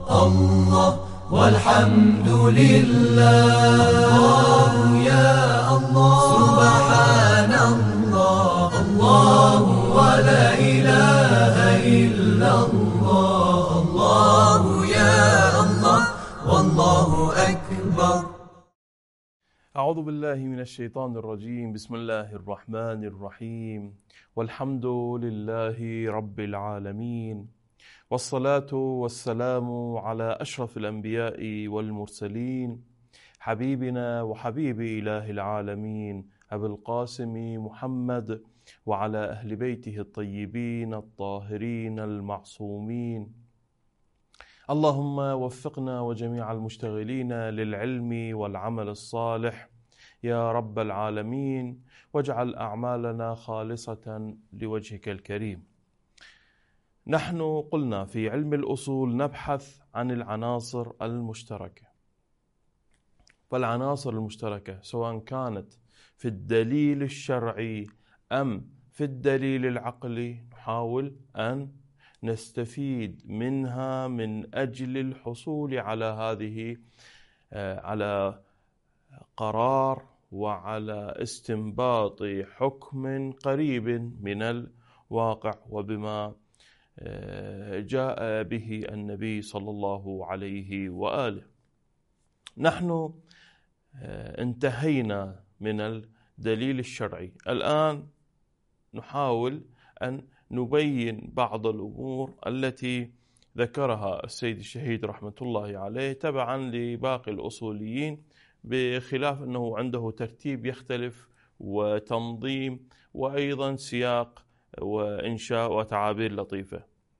الله والحمد لله. الله يا الله سبحان الله. الله ولا إله إلا الله. الله يا الله والله أكبر. أعوذ بالله من الشيطان الرجيم. بسم الله الرحمن الرحيم. والحمد لله رب العالمين، والصلاة والسلام على أشرف الأنبياء والمرسلين، حبيبنا وحبيب إله العالمين أبي القاسم محمد، وعلى أهل بيته الطيبين الطاهرين المعصومين. اللهم وفقنا وجميع المشتغلين للعلم والعمل الصالح يا رب العالمين، واجعل أعمالنا خالصة لوجهك الكريم. نحن قلنا في علم الأصول نبحث عن العناصر المشتركة، فالعناصر المشتركة سواء كانت في الدليل الشرعي أم في الدليل العقلي نحاول أن نستفيد منها من أجل الحصول على قرار وعلى استنباط حكم قريب من الواقع وبما جاء به النبي صلى الله عليه وآله. نحن انتهينا من الدليل الشرعي، الآن نحاول أن نبين بعض الأمور التي ذكرها السيد الشهيد رحمة الله عليه تبعا لباقي الأصوليين، بخلاف أنه عنده ترتيب يختلف وتنظيم وأيضا سياق وإنشاء وتعابير لطيفة.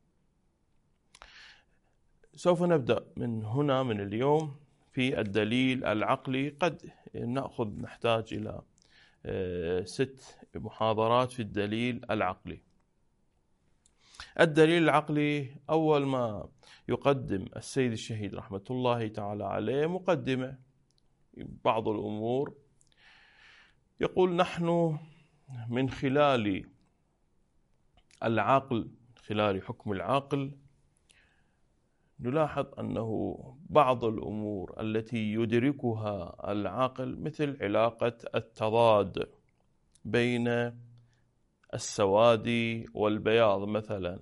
سوف نبدأ من هنا من اليوم في الدليل العقلي. قد نحتاج إلى 6 محاضرات في الدليل العقلي. الدليل العقلي أول ما يقدم السيد الشهيد رحمة الله تعالى عليه مقدمة بعض الأمور، يقول نحن من خلال العقل، خلال حكم العقل، نلاحظ أنه بعض الأمور التي يدركها العقل مثل علاقة التضاد بين السواد والبياض مثلا،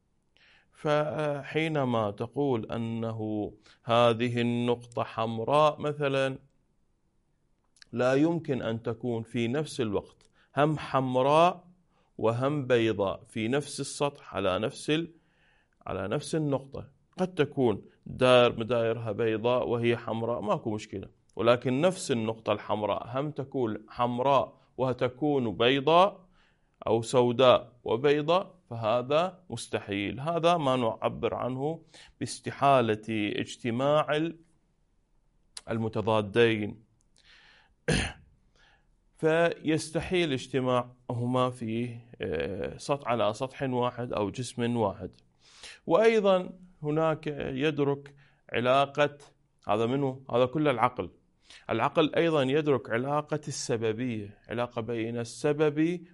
فحينما تقول أنه هذه النقطة حمراء مثلا، لا يمكن أن تكون في نفس الوقت هم حمراء وهم بيضاء في نفس السطح على نفس النقطة. قد تكون مدايرها بيضاء وهي حمراء ماكو مشكلة، ولكن نفس النقطة الحمراء هم تكون حمراء وتكون بيضاء أو سوداء وبيضاء، فهذا مستحيل. هذا ما نعبر عنه باستحالة اجتماع المتضادين، فيستحيل اجتماعهما في على سطح واحد أو جسم واحد. وأيضا هناك يدرك علاقة، هذا كل العقل أيضا يدرك علاقة السببية، علاقة بين السبب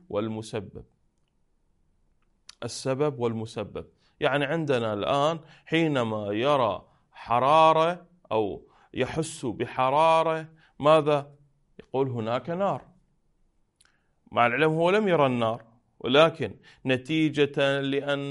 والمسبب. يعني عندنا الآن حينما يرى حرارة أو يحس بحرارة ماذا يقول؟ هناك نار. مع العلم هو لم يرى النار، ولكن نتيجة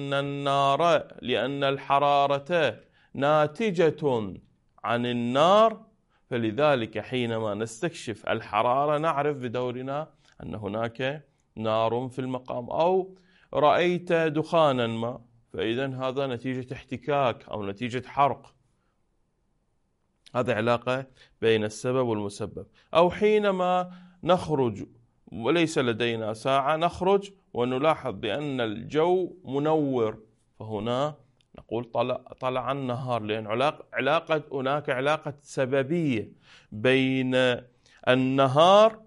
لأن الحرارة ناتجة عن النار، فلذلك حينما نستكشف الحرارة نعرف بدورنا أن هناك نار في المقام، أو رأيت دخانا ما، فإذا هذا نتيجة احتكاك أو نتيجة حرق. هذا علاقة بين السبب والمسبب. أو حينما نخرج وليس لدينا ساعة، نخرج ونلاحظ بأن الجو منور، فهنا نقول طلع النهار، لأن هناك علاقة سببية بين النهار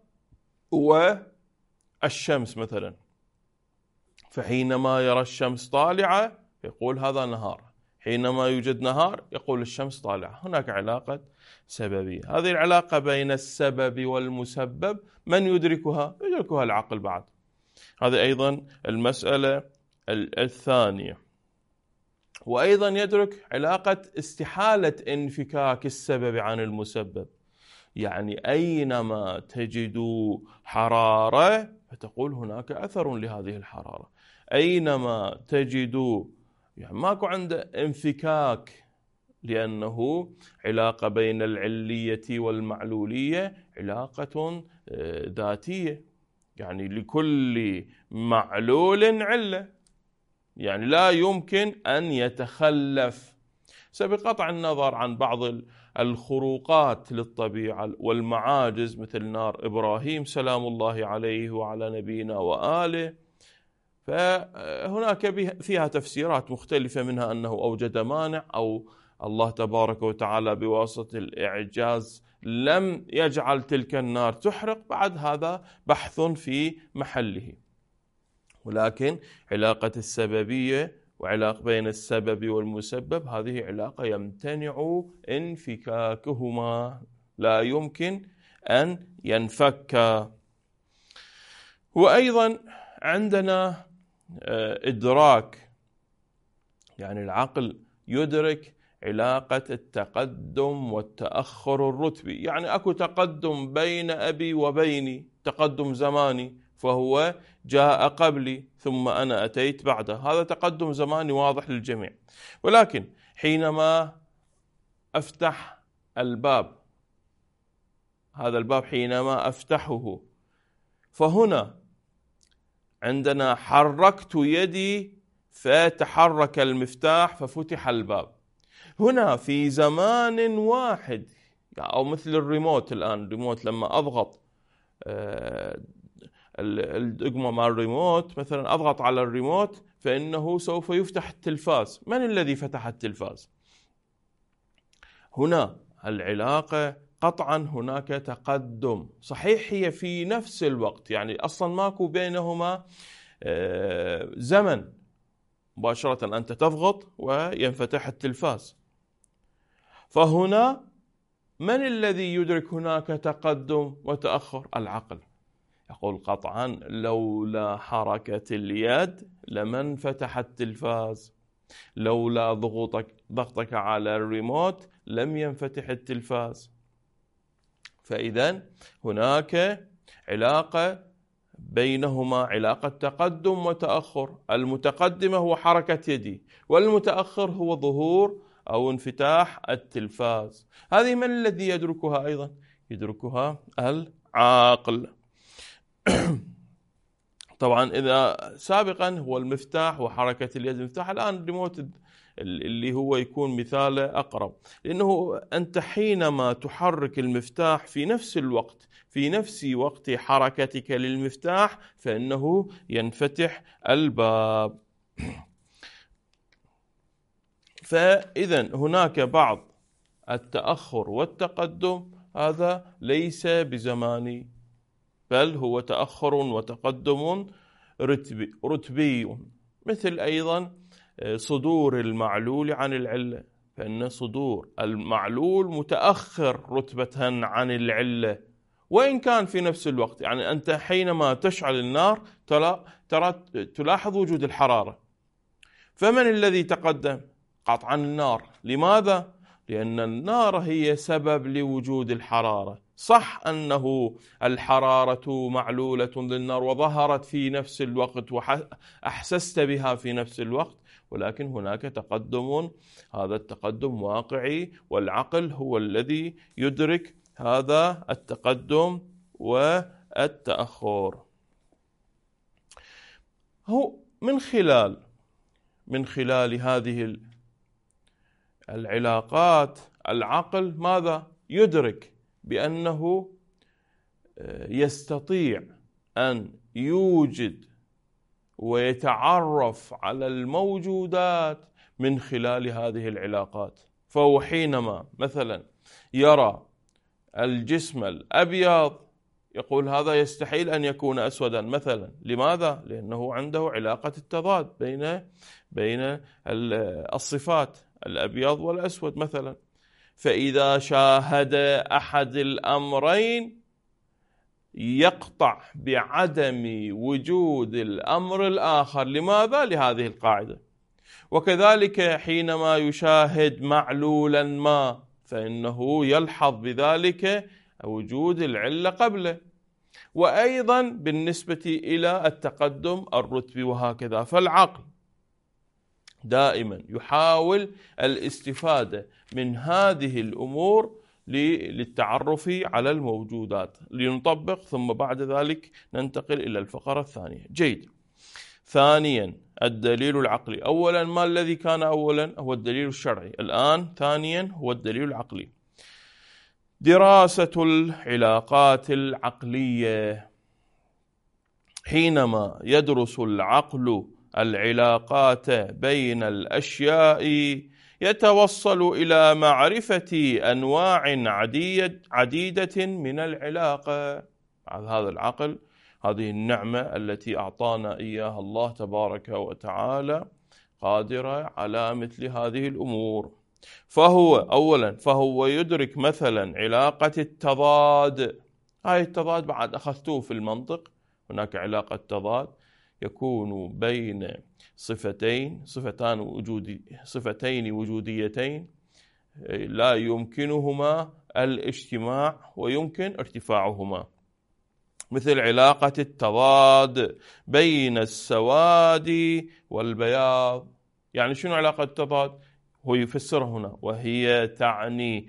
والشمس مثلا. فحينما يرى الشمس طالعة يقول هذا نهار، حينما يوجد نهار يقول الشمس طالعة. هناك علاقة سببية. هذه العلاقة بين السبب والمسبب من يدركها؟ يدركها العقل بعد. هذه أيضا المسألة الثانية. وأيضا يدرك علاقة استحالة انفكاك السبب عن المسبب، يعني أينما تجد حرارة فتقول هناك أثر لهذه الحرارة، أينما تجد يعني ماكو عنده انفكاك، لأنه علاقة بين العلية والمعلولية علاقة ذاتية، يعني لكل معلول علة، يعني لا يمكن أن يتخلف. بقطع النظر عن بعض الخروقات للطبيعة والمعاجز مثل نار إبراهيم سلام الله عليه وعلى نبينا وآله، فهناك فيها تفسيرات مختلفة، منها أنه أوجد مانع، أو الله تبارك وتعالى بواسطة الإعجاز لم يجعل تلك النار تحرق. بعد هذا بحث في محله، ولكن علاقة السببية وعلاقة بين السبب والمسبب هذه علاقة يمتنع انفكاكهما، لا يمكن أن ينفك. وأيضا عندنا إدراك، يعني العقل يدرك علاقة التقدم والتأخر الرتبي، يعني أكو تقدم بين أبي وبيني، تقدم زماني، فهو جاء قبلي ثم أنا أتيت بعده، هذا تقدم زماني واضح للجميع. ولكن حينما أفتح الباب، هذا الباب حينما أفتحه، فهنا عندنا حركت يدي فتحرك المفتاح ففتح الباب، هنا في زمان واحد، أو مثل الريموت الآن، الريموت لما أضغط الدقمة مع الريموت مثلا، أضغط على الريموت فإنه سوف يفتح التلفاز. من الذي فتح التلفاز؟ هنا العلاقة قطعا هناك تقدم، صحيح هي في نفس الوقت، يعني أصلا ماكو بينهما زمن، مباشرة أنت تضغط وينفتح التلفاز. فهنا من الذي يدرك هناك تقدم وتأخر؟ العقل يقول قطعا لولا حركة اليد لما انفتح التلفاز، لولا ضغطك على الريموت لم ينفتح التلفاز. فإذا هناك علاقة بينهما، علاقة تقدم وتأخر، المتقدمة هو حركة يدي، والمتأخر هو ظهور أو انفتاح التلفاز. هذه من الذي يدركها أيضا؟ يدركها العاقل. طبعا إذا سابقا هو المفتاح وحركة اليد المفتاح، الآن الريموت اللي هو يكون مثاله أقرب، لأنه أنت حينما تحرك المفتاح في نفس الوقت، في نفس وقت حركتك للمفتاح، فإنه ينفتح الباب. فإذا هناك بعض التأخر والتقدم، هذا ليس بزماني، بل هو تأخر وتقدم رتبي، مثل أيضا صدور المعلول عن العلة، فإن صدور المعلول متأخر رتبة عن العلة، وإن كان في نفس الوقت. يعني أنت حينما تشعل النار تلاحظ وجود الحرارة، فمن الذي تقدم؟ قطعا النار. لماذا؟ لأن النار هي سبب لوجود الحرارة. صح أنه الحرارة معلولة للنار وظهرت في نفس الوقت وأحسست بها في نفس الوقت، ولكن هناك تقدم، هذا التقدم واقعي، والعقل هو الذي يدرك هذا التقدم والتأخر. هو من خلال هذه العلاقات العقل ماذا يدرك؟ بأنه يستطيع أن يوجد ويتعرف على الموجودات من خلال هذه العلاقات. فهو حينما مثلا يرى الجسم الأبيض يقول هذا يستحيل أن يكون أسودا مثلا. لماذا؟ لأنه عنده علاقة التضاد بين الصفات الأبيض والأسود مثلا. فإذا شاهد أحد الأمرين يقطع بعدم وجود الأمر الآخر. لماذا؟ لهذه القاعدة. وكذلك حينما يشاهد معلولا ما فإنه يلحظ بذلك وجود العلة قبله. وأيضا بالنسبة إلى التقدم الرتبي وهكذا. فالعقل دائما يحاول الاستفادة من هذه الأمور للتعرف على الموجودات. لنطبق ثم بعد ذلك ننتقل إلى الفقرة الثانية. جيد. ثانيا الدليل العقلي. أولا ما الذي كان أولا؟ هو الدليل الشرعي. الآن ثانيا هو الدليل العقلي. دراسة العلاقات العقلية. حينما يدرس العقل العلاقات بين الأشياء يتوصل إلى معرفة أنواع عديدة من العلاقة. هذا العقل، هذه النعمة التي أعطانا إياها الله تبارك وتعالى، قادرة على مثل هذه الأمور. فهو أولا فهو يدرك مثلا علاقة التضاد. هاي التضاد بعد أخذتوه في المنطق. هناك علاقة تضاد يكون بين صفتين وجوديتين لا يمكنهما الاجتماع ويمكن ارتفاعهما، مثل علاقة التضاد بين السواد والبياض. يعني شنو علاقة التضاد؟ هو يفسر هنا، وهي تعني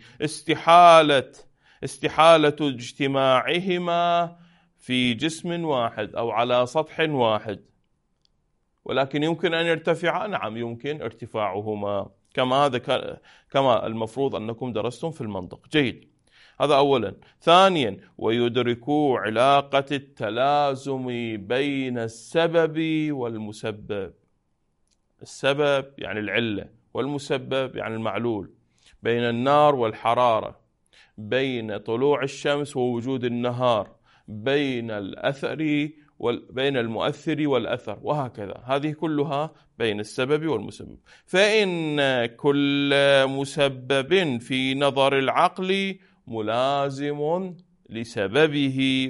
استحالة اجتماعهما في جسم واحد أو على سطح واحد، ولكن يمكن أن يرتفعا. نعم يمكن ارتفاعهما، كما المفروض أنكم درستم في المنطق. جيد. هذا أولا. ثانيا ويدركوا علاقة التلازم بين السبب والمسبب. السبب يعني العلة، والمسبب يعني المعلول. بين النار والحرارة، بين طلوع الشمس ووجود النهار، بين بين المؤثر والأثر، وهكذا. هذه كلها بين السبب والمسبب. فإن كل مسبب في نظر العقل ملازم لسببه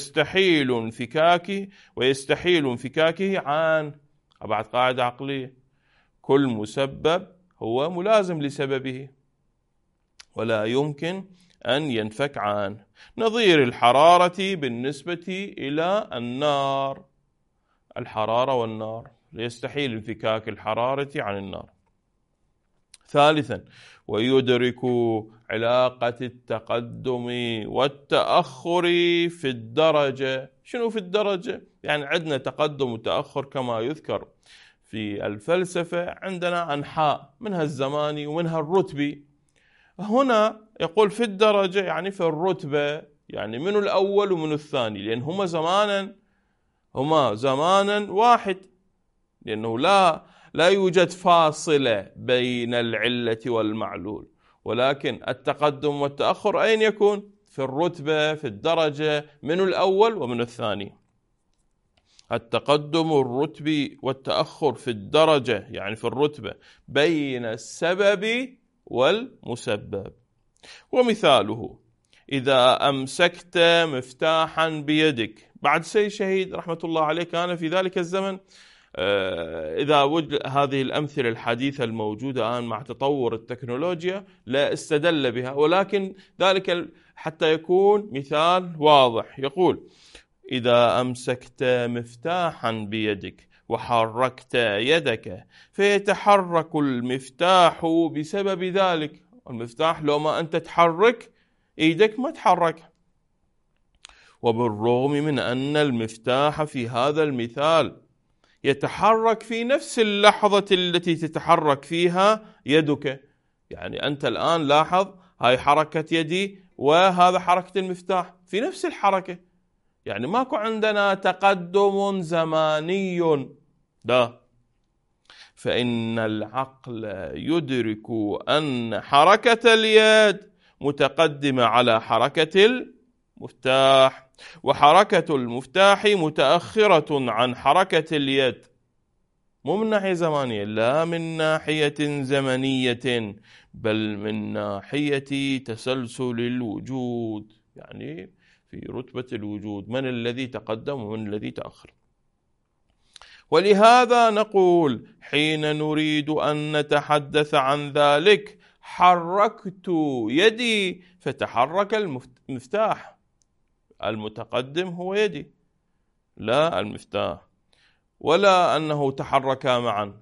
ويستحيل انفكاكه عن. بعد قاعدة عقلية: كل مسبب هو ملازم لسببه ولا يمكن أن ينفك عنه. نظير الحرارة بالنسبة إلى النار. الحرارة والنار يستحيل انفكاك الحرارة عن النار. ثالثا ويدرك علاقة التقدم والتأخر في الدرجة. شنو في الدرجة؟ يعني عندنا تقدم وتأخر كما يذكر في الفلسفة. عندنا أنحاء، منها الزماني ومنها الرتبي. هنا يقول في الدرجة يعني في الرتبة، يعني من الأول ومن الثاني، لأن هما زمانا واحد، لأنه لا يوجد فاصلة بين العلة والمعلول. ولكن التقدم والتأخر أين يكون؟ في الرتبة، في الدرجة، من الأول ومن الثاني. التقدم الرتبي والتأخر في الدرجة يعني في الرتبة بين السبب والمسبب. ومثاله: إذا أمسكت مفتاحا بيدك. بعد سيد شهيد رحمة الله عليه كان في ذلك الزمن إذا وجد هذه الأمثلة الحديثة الموجودة الآن مع تطور التكنولوجيا لا استدل بها، ولكن ذلك حتى يكون مثال واضح. يقول: إذا أمسكت مفتاحا بيدك وحركت يدك فيتحرك المفتاح بسبب ذلك. المفتاح لو ما أنت تحرك إيدك ما تحرك. وبالرغم من أن المفتاح في هذا المثال يتحرك في نفس اللحظة التي تتحرك فيها يدك. يعني أنت الآن لاحظ هاي حركة يدي وهذا حركة المفتاح في نفس الحركة، يعني ماكو عندنا تقدم زماني. لا. فإن العقل يدرك أن حركة اليد متقدمة على حركة المفتاح، وحركة المفتاح متأخرة عن حركة اليد، مو من ناحية زمانية، لا من ناحية زمنية، بل من ناحية تسلسل الوجود، يعني في رتبة الوجود من الذي تقدم ومن الذي تأخر. ولهذا نقول حين نريد أن نتحدث عن ذلك حركت يدي فتحرك المفتاح. المتقدم هو يدي لا المفتاح، ولا أنه تحركا معا،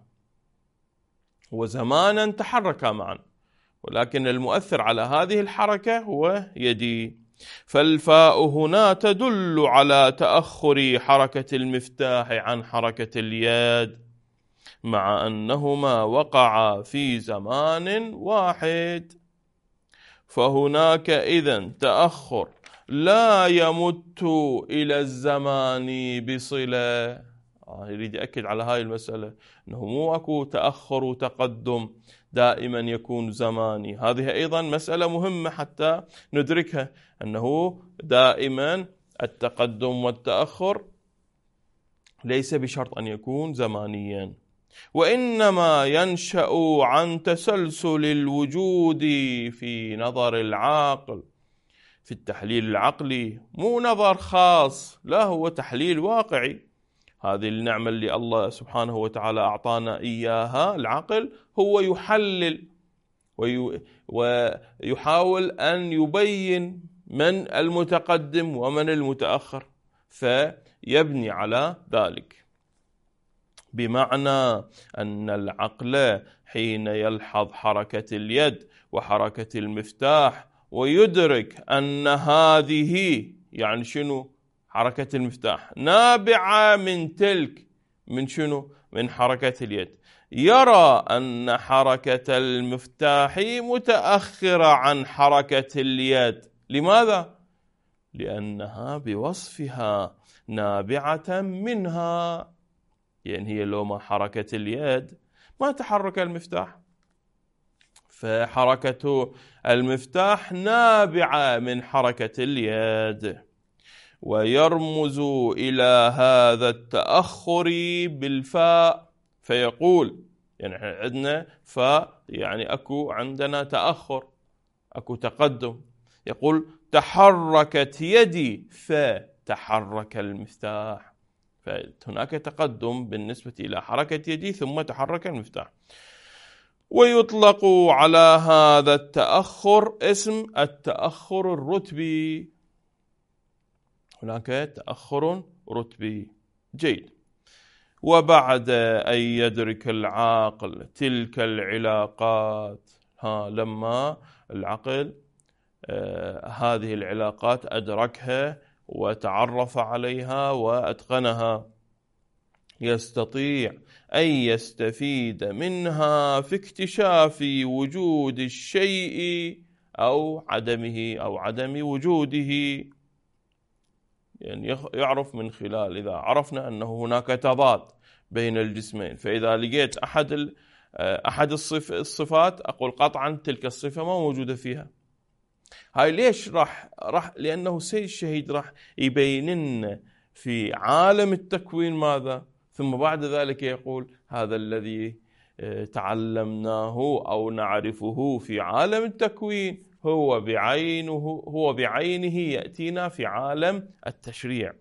وزمانا تحركا معا، ولكن المؤثر على هذه الحركة هو يدي. فالفاء هنا تدل على تأخر حركة المفتاح عن حركة اليد، مع أنهما وقعا في زمان واحد. فهناك إذن تأخر لا يمت إلى الزمان بصلة. يريد يأكد على هاي المسألة، أنه مو أكو تأخر وتقدم دائما يكون زماني. هذه أيضا مسألة مهمة حتى ندركها، أنه دائما التقدم والتأخر ليس بشرط أن يكون زمانيا، وإنما ينشأ عن تسلسل الوجود في نظر العاقل، في التحليل العقلي، مو نظر خاص، لا هو تحليل واقعي. هذه النعمة اللي الله سبحانه وتعالى أعطانا إياها، العقل، هو يحلل ويحاول أن يبين من المتقدم ومن المتأخر، فيبني على ذلك. بمعنى أن العقل حين يلحظ حركة اليد وحركة المفتاح ويدرك أن هذه، يعني شنو؟ حركة المفتاح نابعة من تلك، من شنو؟ من حركة اليد. يرى أن حركة المفتاح متأخرة عن حركة اليد. لماذا؟ لأنها بوصفها نابعة منها. يعني هي لو ما حركة اليد ما تحرك المفتاح، فحركة المفتاح نابعة من حركة اليد. ويرمز إلى هذا التأخر بالفاء، فيقول يعني عندنا فاء، يعني أكو عندنا تأخر، أكو تقدم. يقول تحركت يدي فتحرك المفتاح، فهناك تقدم بالنسبة إلى حركة يدي ثم تحرك المفتاح. ويطلق على هذا التأخر اسم التأخر الرتبي. هناك تأخر رتبي. جيد. وبعد أن يدرك العاقل تلك العلاقات، لما العقل هذه العلاقات أدركها وتعرف عليها وأتقنها، يستطيع أن يستفيد منها في اكتشاف وجود الشيء أو عدمه أو عدم وجوده. يعني يعرف من خلال، إذا عرفنا أنه هناك تضاد بين الجسمين، فإذا لقيت أحد الصفات أقول قطعا تلك الصفة ما موجودة فيها. هاي ليش؟ راح لأنه سيد الشهيد راح يبيننا في عالم التكوين ماذا، ثم بعد ذلك يقول هذا الذي تعلمناه أو نعرفه في عالم التكوين هو بعينه يأتينا في عالم التشريع.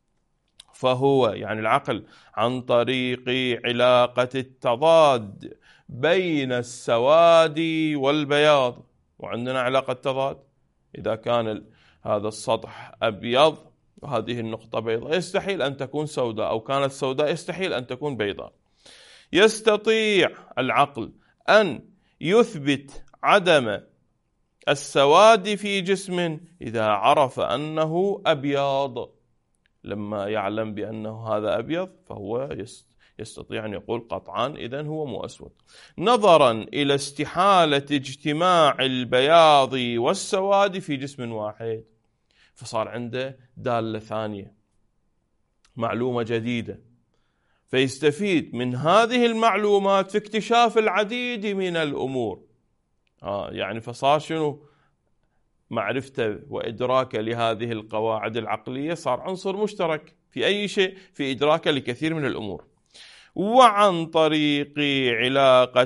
فهو يعني العقل عن طريق علاقة التضاد بين السواد والبياض، وعندنا علاقة تضاد، إذا كان هذا السطح أبيض وهذه النقطة بيضاء يستحيل أن تكون سوداء، أو كانت سوداء يستحيل أن تكون بيضاء. يستطيع العقل أن يثبت عدم السواد في جسم إذا عرف أنه أبيض. لما يعلم بأنه هذا أبيض فهو يستطيع أن يقول قطعا إذن هو مو أسود، نظرا إلى استحالة اجتماع البياض والسواد في جسم واحد. فصار عنده دالة ثانية، معلومة جديدة، فيستفيد من هذه المعلومات في اكتشاف العديد من الأمور. يعني فصار شنو؟ معرفته وإدراكه لهذه القواعد العقلية صار عنصر مشترك في أي شيء، في إدراكه لكثير من الأمور. وعن طريق علاقة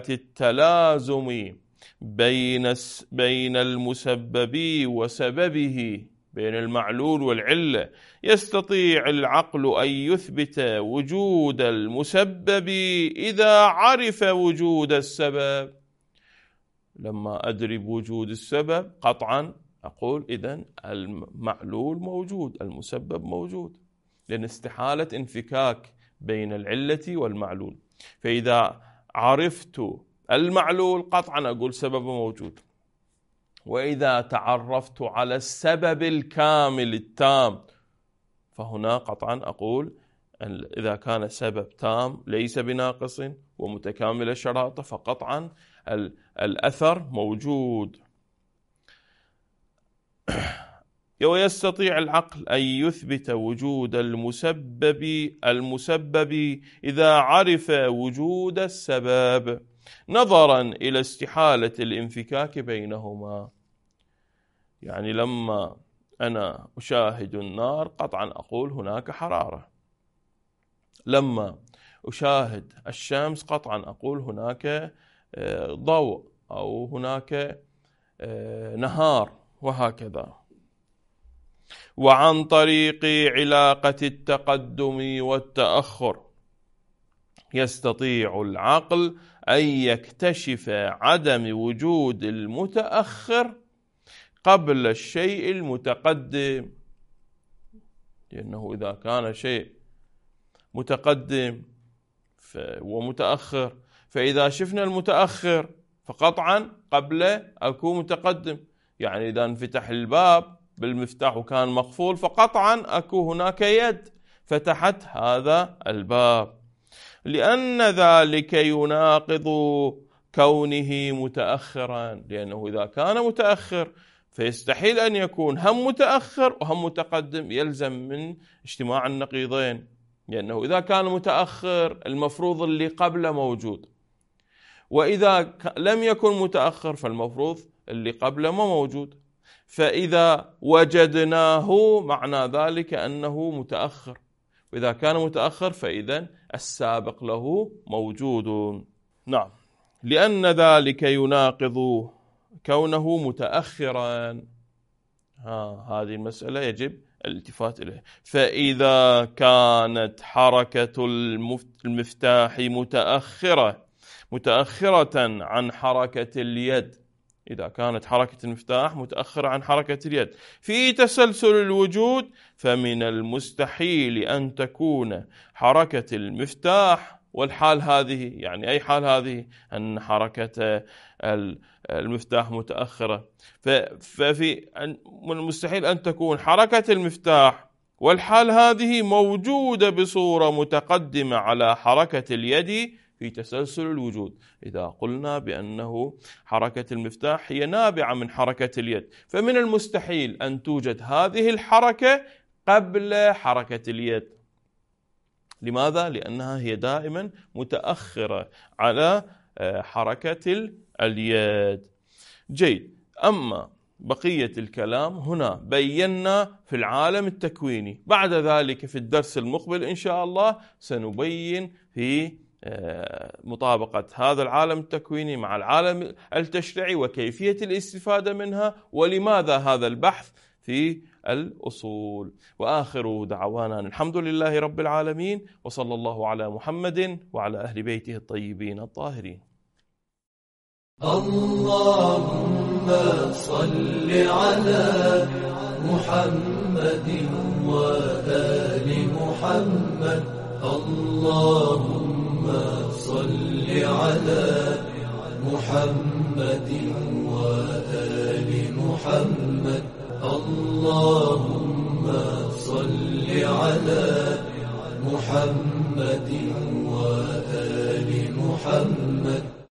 التلازم بين المسبب وسببه، بين المعلول والعلة. يستطيع العقل أن يثبت وجود المسبب إذا عرف وجود السبب. لما أدري بوجود السبب قطعا أقول إذن المعلول موجود، المسبب موجود، لأن استحالة انفكاك بين العلة والمعلول. فإذا عرفت المعلول قطعا أقول سبب موجود. وإذا تعرفت على السبب الكامل التام فهنا قطعا أقول إذا كان السبب تام ليس بناقص ومتكامل الشرائط فقطعا الأثر موجود. ويستطيع العقل أن يثبت وجود المسبب إذا عرف وجود السبب نظرا إلى استحالة الانفكاك بينهما. يعني لما أنا أشاهد النار قطعا أقول هناك حرارة، لما أشاهد الشمس قطعا أقول هناك ضوء أو هناك نهار، وهكذا. وعن طريق علاقة التقدم والتأخر يستطيع العقل أن يكتشف عدم وجود المتأخر قبل الشيء المتقدم، لأنه إذا كان شيء متقدم ومتأخر فإذا شفنا المتأخر فقطعا قبل أكون متقدم. يعني إذا انفتح الباب بالمفتاح وكان مقفول فقطعا أكو هناك يد فتحت هذا الباب، لأن ذلك يناقض كونه متأخرا، لأنه إذا كان متأخر فيستحيل أن يكون هم متأخر وهم متقدم، يلزم من اجتماع النقيضين، لأنه إذا كان متأخر المفروض اللي قبله موجود، وإذا لم يكن متأخر فالمفروض اللي قبله ما موجود. فإذا وجدناه معنى ذلك أنه متأخر، وإذا كان متأخر فإذا السابق له موجود. نعم، لأن ذلك يناقض كونه متأخرا. هذه المسألة يجب الالتفات إليه. فإذا كانت حركة المفتاح متأخرة عن حركة اليد، إذا كانت حركة المفتاح متأخرة عن حركة اليد في تسلسل الوجود، فمن المستحيل أن تكون حركة المفتاح والحال هذه، يعني أي حال هذه، أن حركة المفتاح متأخرة، من المستحيل أن تكون حركة المفتاح والحال هذه موجودة بصورة متقدمة على حركة اليد في تسلسل الوجود. إذا قلنا بأنه حركة المفتاح هي نابعة من حركة اليد، فمن المستحيل أن توجد هذه الحركة قبل حركة اليد. لماذا؟ لأنها هي دائما متأخرة على حركة اليد. جيد. أما بقية الكلام هنا بينا في العالم التكويني، بعد ذلك في الدرس المقبل إن شاء الله سنبين في مطابقة هذا العالم التكويني مع العالم التشريعي وكيفية الاستفادة منها، ولماذا هذا البحث في الأصول. وآخر دعوانا الحمد لله رب العالمين، وصلى الله على محمد وعلى أهل بيته الطيبين الطاهرين. اللهم صل على محمد وآل محمد. اللهم صل على محمد وآل محمد. اللهم صل على محمد وآل محمد.